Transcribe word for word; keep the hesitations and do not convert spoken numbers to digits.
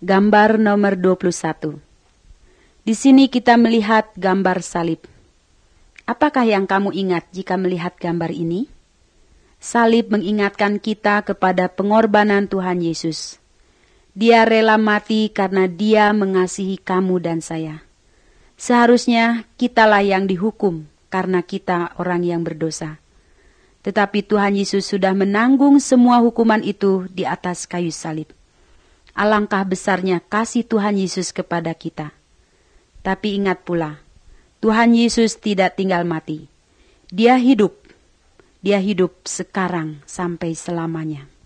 Gambar nomor dua puluh satu. Di sini kita melihat gambar salib. Apakah yang kamu ingat jika melihat gambar ini? Salib mengingatkan kita kepada pengorbanan Tuhan Yesus. Dia rela mati karena Dia mengasihi kamu dan saya. Seharusnya kitalah yang dihukum karena kita orang yang berdosa. Tetapi Tuhan Yesus sudah menanggung semua hukuman itu di atas kayu salib. Alangkah besarnya kasih Tuhan Yesus kepada kita. Tapi ingat pula, Tuhan Yesus tidak tinggal mati. Dia hidup. Dia hidup sekarang sampai selamanya.